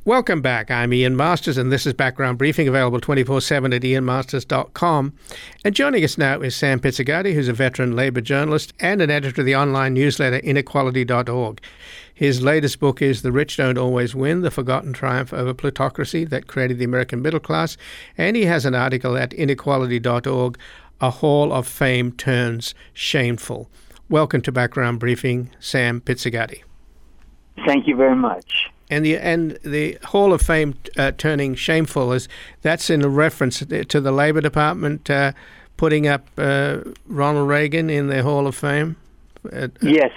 Welcome back. I'm Ian Masters, and this is Background Briefing, available 24/7 at ianmasters.com. And joining us now is Sam Pizzigati, who's a veteran Labour journalist and an editor of the online newsletter inequality.org. His latest book is The Rich Don't Always Win, The Forgotten Triumph Over Plutocracy That Created the American Middle Class. And he has an article at inequality.org, A Hall of Fame Turns Shameful. Welcome to Background Briefing, Sam Pizzigati. Thank you very much. And the Hall of Fame turning shameful, that's in a reference to the Labor Department putting up Ronald Reagan in their Hall of Fame? Yes,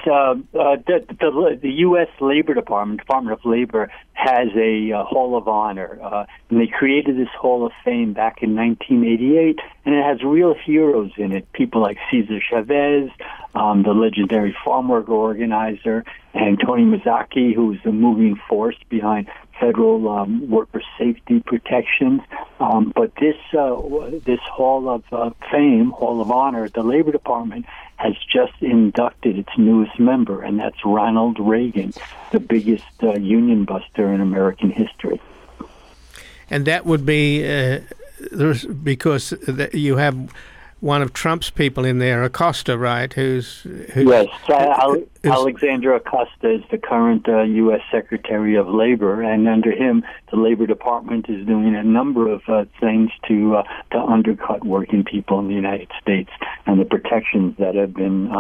the U.S. Labor Department of Labor, has a Hall of Honor, and they created this Hall of Fame back in 1988, and it has real heroes in it, people like Cesar Chavez, the legendary farm worker organizer, and Tony Mazzocchi, who was the moving force behind federal worker safety protections. But this Hall of Fame, Hall of Honor at the Labor Department, has just inducted its newest member, and that's Ronald Reagan, the biggest union buster in American history. And that would be because you have one of Trump's people in there, Acosta, right? Yes, Alexander Acosta is the current U.S. Secretary of Labor, and under him, the Labor Department is doing a number of things to undercut working people in the United States and the protections that have been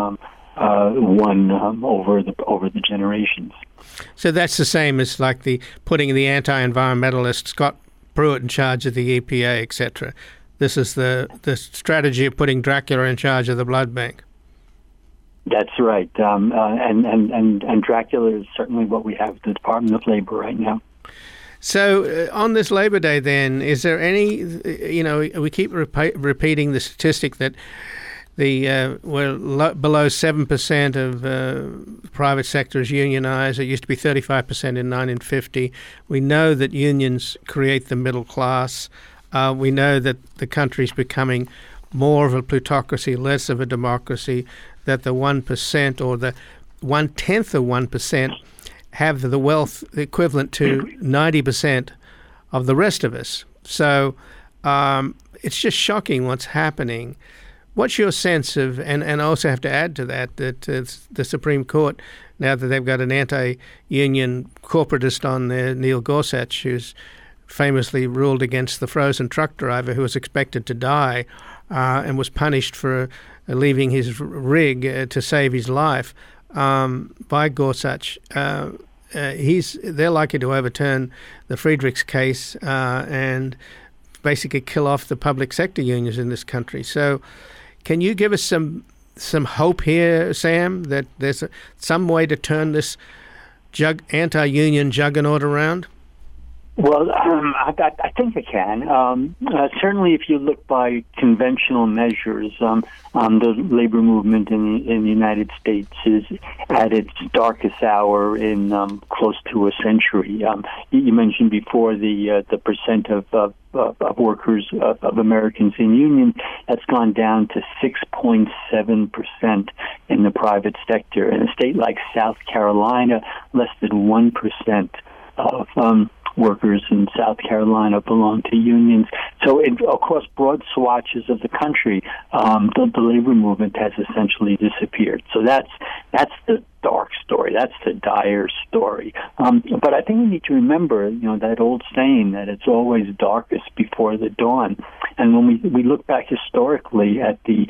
won over the generations. So that's the same as like putting the anti-environmentalist Scott Pruitt in charge of the EPA, etc. This is the strategy of putting Dracula in charge of the blood bank. That's right, and Dracula is certainly what we have at the Department of Labor right now. So on this Labor Day, then, is there any? We keep repeating the statistic that we're below 7% of the private sector is unionized. It used to be 35% in 1950. We know that unions create the middle class. We know that the country's becoming more of a plutocracy, less of a democracy, that the 1% or the 1/10 of 1% have the wealth equivalent to 90% of the rest of us. So it's just shocking what's happening. What's your sense of, and I also have to add to that the Supreme Court, now that they've got an anti-union corporatist on there, Neil Gorsuch, who's famously ruled against the frozen truck driver who was expected to die and was punished for leaving his rig to save his life by Gorsuch. They're likely to overturn the Friedrichs case and basically kill off the public sector unions in this country. So can you give us some hope here, Sam, that there's some way to turn this anti-union juggernaut around? Well, I think it can. Certainly, if you look by conventional measures, the labor movement in the United States is at its darkest hour in close to a century. You mentioned before the percent of workers, of Americans in unions, that's gone down to 6.7% in the private sector. In a state like South Carolina, less than 1% of workers in South Carolina belong to unions. So across broad swatches of the country, the labor movement has essentially disappeared. So that's the dark story. That's the dire story. But I think we need to remember, that old saying that it's always darkest before the dawn. And when we look back historically at the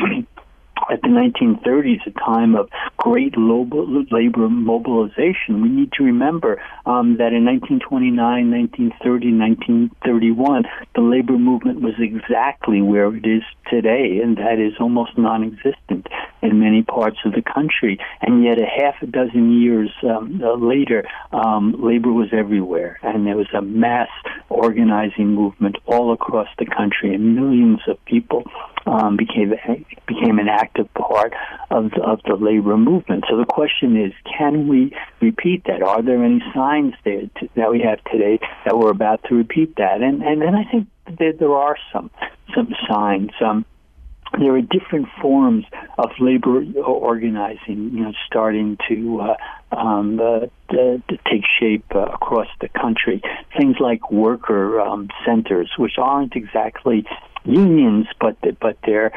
1930s, a time of great labor mobilization, we need to remember that in 1929, 1930, 1931, the labor movement was exactly where it is today, and that is almost non-existent in many parts of the country. And yet a half a dozen years later, labor was everywhere, and there was a mass organizing movement all across the country, and millions of people became an active part of the labor movement. So the question is, can we repeat that? Are there any signs there that we have today that we're about to repeat that? And I think there are some signs. there are different forms of labor organizing, starting to take shape across the country. Things like worker centers, which aren't exactly unions, but they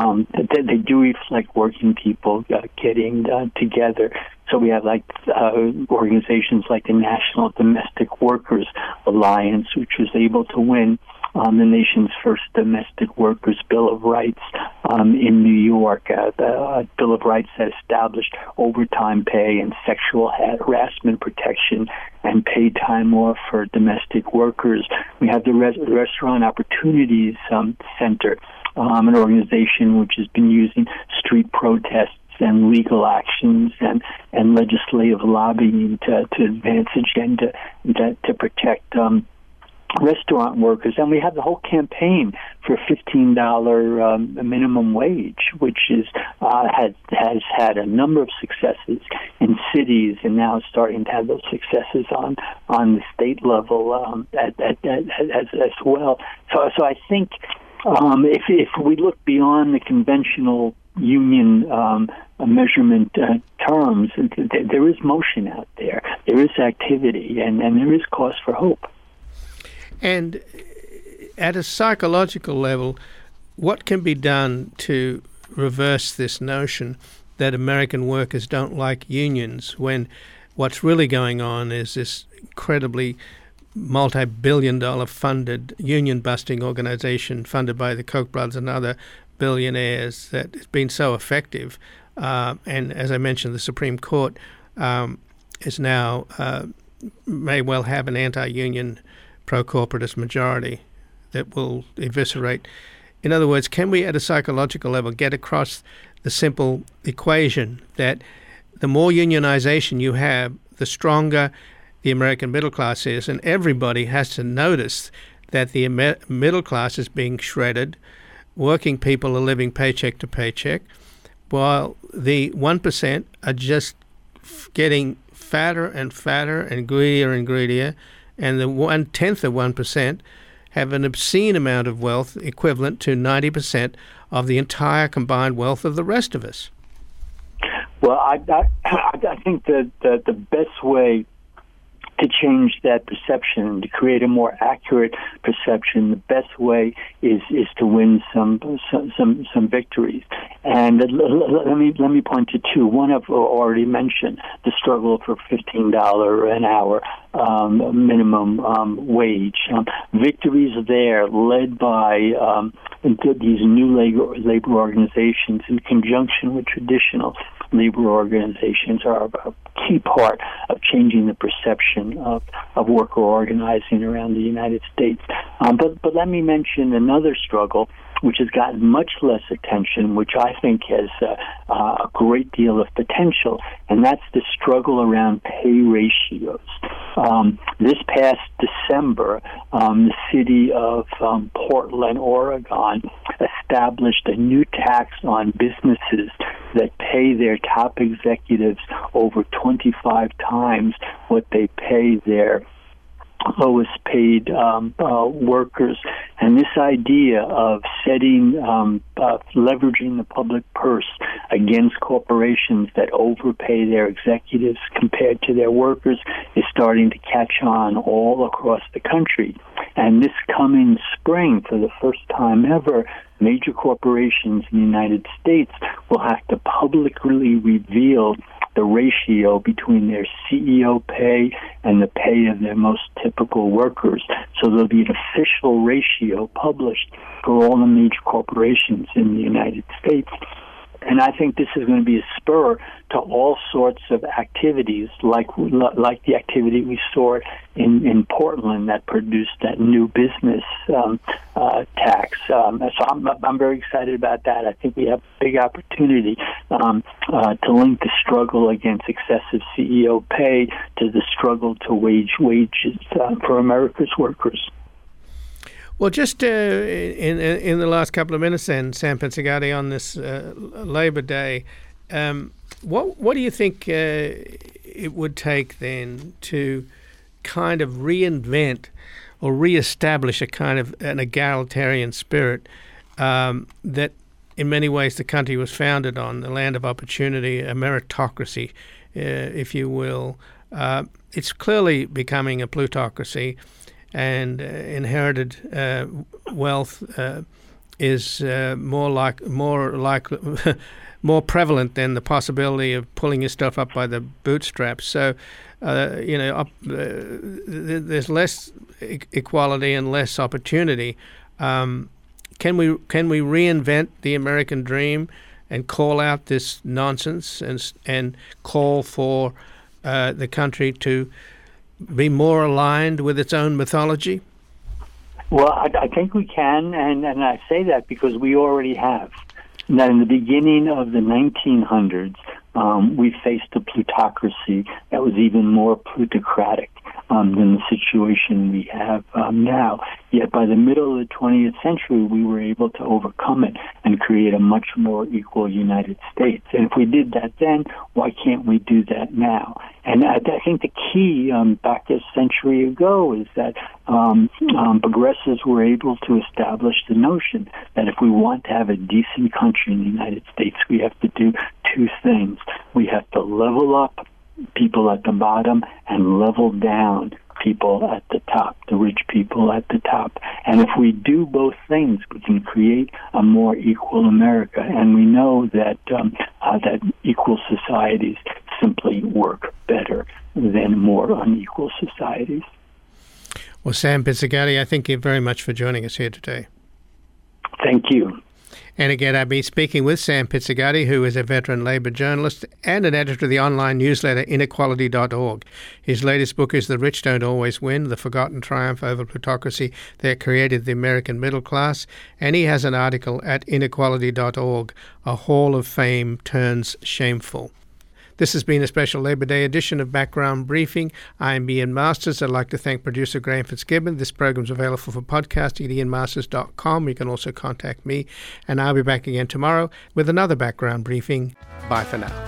do reflect working people getting together. So we have organizations like the National Domestic Workers Alliance, which was able to win the nation's first domestic workers' Bill of Rights in New York. The Bill of Rights that established overtime pay and sexual harassment protection and paid time off for domestic workers. We have the Restaurant Opportunities Center, an organization which has been using street protests and legal actions and legislative lobbying to advance agenda to protect restaurant workers. And we have the whole campaign for $15 minimum wage, which has had a number of successes in cities, and now is starting to have those successes on the state level as well. So I think if we look beyond the conventional union measurement terms, there is motion out there. There is activity, and there is cause for hope. And at a psychological level, what can be done to reverse this notion that American workers don't like unions, when what's really going on is this incredibly multi-billion-dollar funded union-busting organization funded by the Koch brothers and other billionaires that has been so effective. And as I mentioned, the Supreme Court is now may well have an anti-union pro-corporatist majority that will eviscerate. In other words, can we at a psychological level get across the simple equation that the more unionization you have, the stronger the American middle class is, and everybody has to notice that the middle class is being shredded, working people are living paycheck to paycheck, while the 1% are just getting fatter and fatter and greedier, and the 1/10 of 1% have an obscene amount of wealth equivalent to 90% of the entire combined wealth of the rest of us. Well, I think that the best way to change that perception, to create a more accurate perception, the best way is to win some victories. And let me point to two. One I've already mentioned: the struggle for $15 an hour minimum wage. Victories there, led by these new labor organizations in conjunction with traditional labor organizations, are a key part of changing the perception of worker organizing around the United States. But let me mention another struggle which has gotten much less attention, which I think has a great deal of potential, and that's the struggle around pay ratios. This past December, the city of Portland, Oregon, established a new tax on businesses that pay their top executives over 25 times what they pay their lowest paid workers. And this idea of leveraging the public purse against corporations that overpay their executives compared to their workers is starting to catch on all across the country. And this coming spring, for the first time ever, major corporations in the United States will have to publicly reveal the ratio between their CEO pay and the pay of their most typical workers. So there'll be an official ratio published for all the major corporations in the United States. And I think this is going to be a spur to all sorts of activities, like the activity we saw in Portland that produced that new business tax. So I'm very excited about that. I think we have a big opportunity to link the struggle against excessive CEO pay to the struggle to wages for America's workers. Well, just in the last couple of minutes then, Sam Pensacagli, on this Labor Day, what do you think it would take then to kind of reinvent or reestablish a kind of an egalitarian spirit that in many ways the country was founded on, the land of opportunity, a meritocracy, if you will. It's clearly becoming a plutocracy, and inherited wealth is more prevalent than the possibility of pulling your stuff up by the bootstraps. So, there's less equality and less opportunity. Can we reinvent the American dream and call out this nonsense and call for the country to be more aligned with its own mythology? Well, I think we can, and I say that because we already have. Now, in the beginning of the 1900s, we faced a plutocracy that was even more plutocratic than the situation we have now. Yet by the middle of the 20th century, we were able to overcome it and create a much more equal United States. And if we did that then, why can't we do that now? And I think the key back a century ago is that progressives were able to establish the notion that if we want to have a decent country in the United States, we have to do two things. We have to level up people at the bottom and level down people at the top, the rich people at the top. And if we do both things, we can create a more equal America. And we know that that equal societies simply work better than more unequal societies. Well, Sam Pizzigatti, I thank you very much for joining us here today. Thank you. And again, I've been speaking with Sam Pizzigatti, who is a veteran Labor journalist and an editor of the online newsletter inequality.org. His latest book is The Rich Don't Always Win, The Forgotten Triumph Over Plutocracy That Created the American Middle Class. And he has an article at inequality.org, A Hall of Fame Turns Shameful. This has been a special Labor Day edition of Background Briefing. I'm Ian Masters. I'd like to thank producer Graham Fitzgibbon. This program is available for podcasting at ianmasters.com. You can also contact me, and I'll be back again tomorrow with another Background Briefing. Bye for now.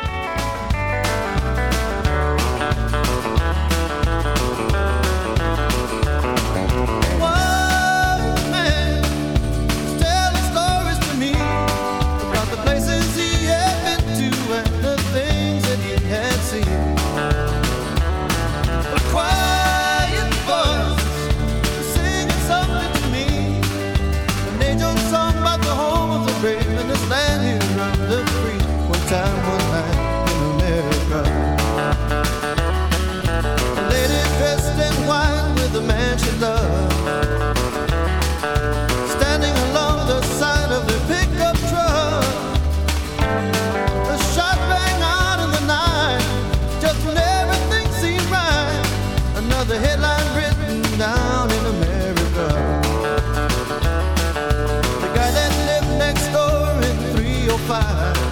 The headline written down in America. The guy that lived next door in 305